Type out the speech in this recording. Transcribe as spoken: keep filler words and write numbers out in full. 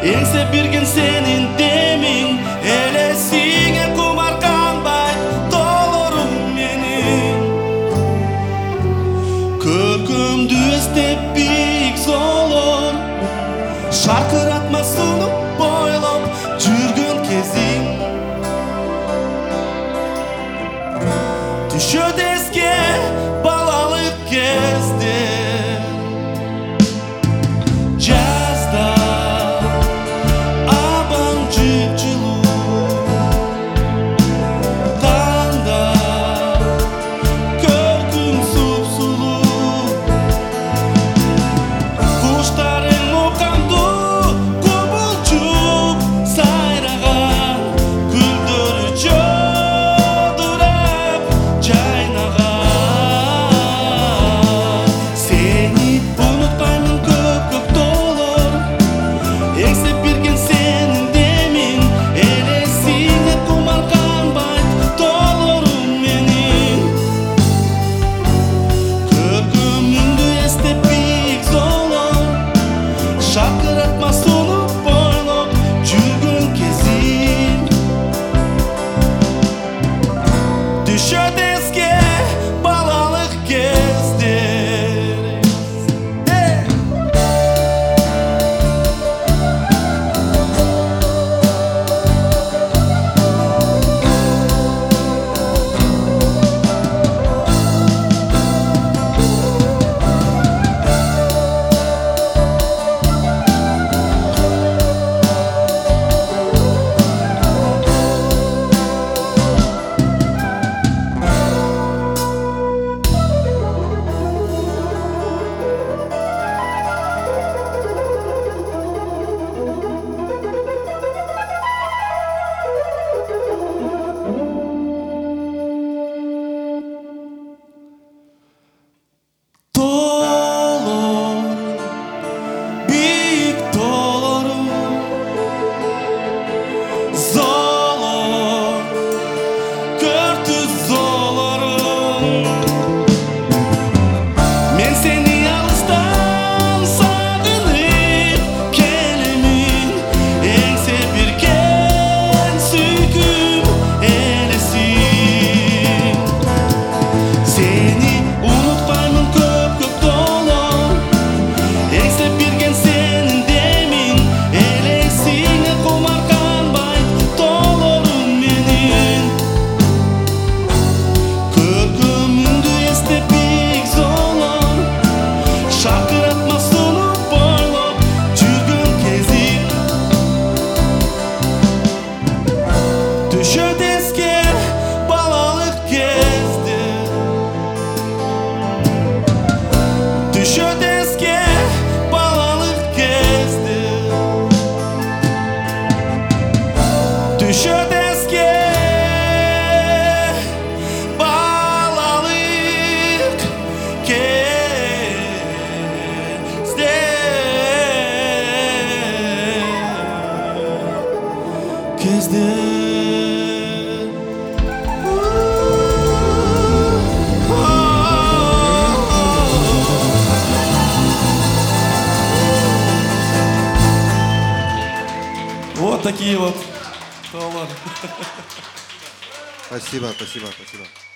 Еңсе берген сенің демің, елесіңе құмар қанбай толырым менің. Көркімді естеп биік золыр, шарқыратма сұнып бойлап жүрген кезің. Düşöd esке балалық кезде. Жазда абаң жып-жылу, таңда көркің сұп-сұлу. Құштарың оқанды құбылжып сайраған, гүлдері жадырап жайнаған. Сені ұмытпаймын көп-көп толыр, еңсеп берген сенің демің, елесіңе құмар қанбай толырым менің. Көркіміңді естеп биік золыр, шақыратма сұнып бойлап жүрген кезің. Düşöd esке балалық кездер. Толыр, биік толырым, золыр, көртүз золырым. Мен сені алыстан сағынып келемін, еңсе берген сүйкім елесің. Сені ұмытпаймын көп-көп толыр, еңсеп берген сенің демің, елесіңе құмар қанбай толырым менің. Көркіміңді естеп биік золыр, шақыратма сұнып бойлап жүрген кезің. Düşöd esке балалық кезде. Düşöd esке балалық кезде. Düşöd esке балалық кезде. Кезде. Вот такие вот толыры. Спасибо, спасибо, спасибо.